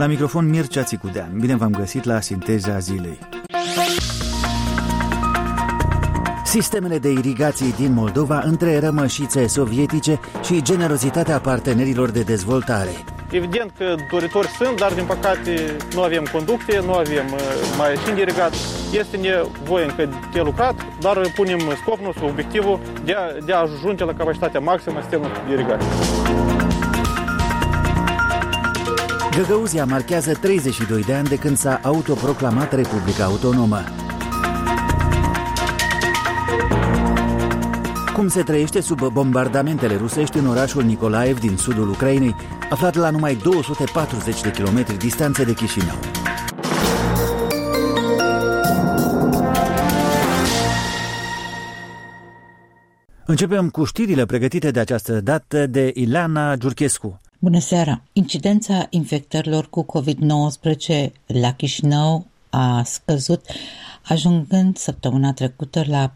La microfon Mircea Țicudean. Bine v-am găsit la Sinteza Zilei. Sistemele de irigații din Moldova între rămășițe sovietice și generozitatea partenerilor de dezvoltare. Evident că doritori sunt, dar din păcate nu avem conducte, nu avem mașini de irigat. Este nevoie încă de lucrat, dar punem scopul nostru, obiectivul de a ajunge la capacitatea maximă a sistemului de irigație. Găgăuzia marchează 32 de ani de când s-a autoproclamat Republica Autonomă. Cum se trăiește sub bombardamentele rusești în orașul Nikolaev din sudul Ucrainei, aflat la numai 240 de kilometri distanță de Chișinău. Începem cu știrile pregătite de această dată de Ileana Giurchescu. Bună seara! Incidența infectărilor cu COVID-19 la Chișinău a scăzut, ajungând săptămâna trecută la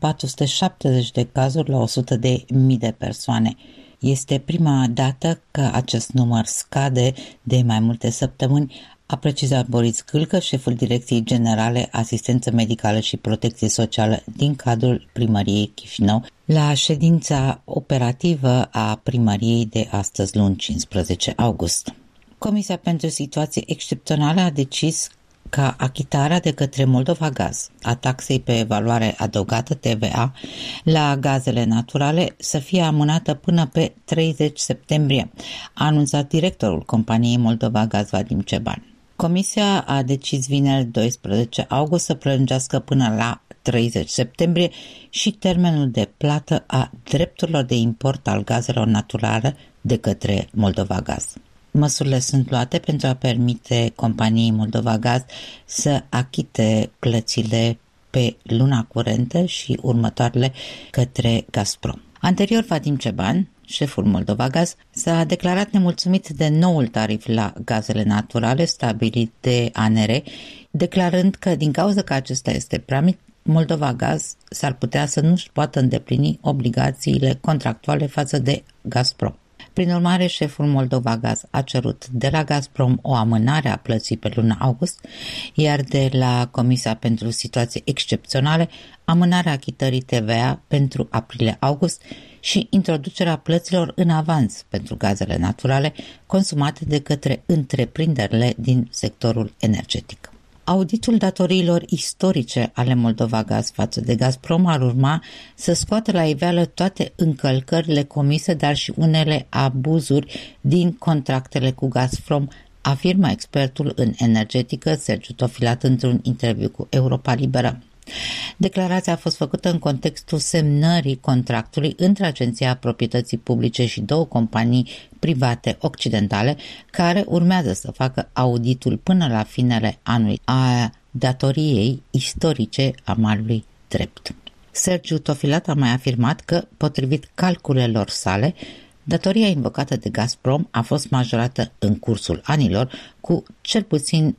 470 de cazuri la 100.000 de persoane. Este prima dată că acest număr scade de mai multe săptămâni, a precizat Boris Gâlcă, șeful Direcției Generale Asistență Medicală și Protecție Socială din cadrul Primăriei Chișinău, la ședința operativă a primăriei de astăzi, luni 15 august. Comisia pentru Situații Excepționale a decis ca achitarea de către Moldova Gaz a taxei pe valoare adăugată TVA la gazele naturale să fie amânată până pe 30 septembrie, a anunțat directorul companiei Moldova Gaz, Vadim Ceban. Comisia a decis vineri 12 august să prelungească până la 30 septembrie și termenul de plată a drepturilor de import al gazelor naturale de către Moldova Gaz. Măsurile sunt luate pentru a permite companiei Moldova Gaz să achite plățile pe luna curentă și următoarele către Gazprom. Anterior, Vadim Ceban, șeful Moldova Gaz, s-a declarat nemulțumit de noul tarif la gazele naturale stabilit de ANRE, declarând că din cauza că acesta este prea mic, Moldova Gaz s-ar putea să nu-și poată îndeplini obligațiile contractuale față de Gazprom. Prin urmare, șeful Moldova Gaz a cerut de la Gazprom o amânare a plății pe luna august, iar de la Comisia pentru Situații Excepționale amânarea achitării TVA pentru aprilie-august și introducerea plăților în avans pentru gazele naturale consumate de către întreprinderile din sectorul energetic. Auditul datoriilor istorice ale Moldova Gaz față de Gazprom ar urma să scoată la iveală toate încălcările comise, dar și unele abuzuri din contractele cu Gazprom, afirmă expertul în energetică Sergiu Tofilat într-un interviu cu Europa Liberă. Declarația a fost făcută în contextul semnării contractului între Agenția Proprietății Publice și două companii private occidentale care urmează să facă auditul până la finele anului a datoriei istorice a Marului Drept. Sergiu Tofilat a mai afirmat că, potrivit calculelor sale, datoria invocată de Gazprom a fost majorată în cursul anilor cu cel puțin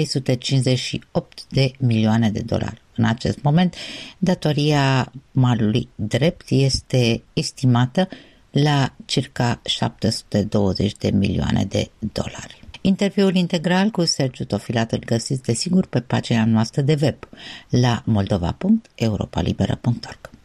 358 de milioane de dolari. În acest moment, datoria Marului Drept este estimată la circa 720 de milioane de dolari. Interviul integral cu Sergiu Tofilat îl găsiți desigur pe pagina noastră de web la moldova.europalibera.org.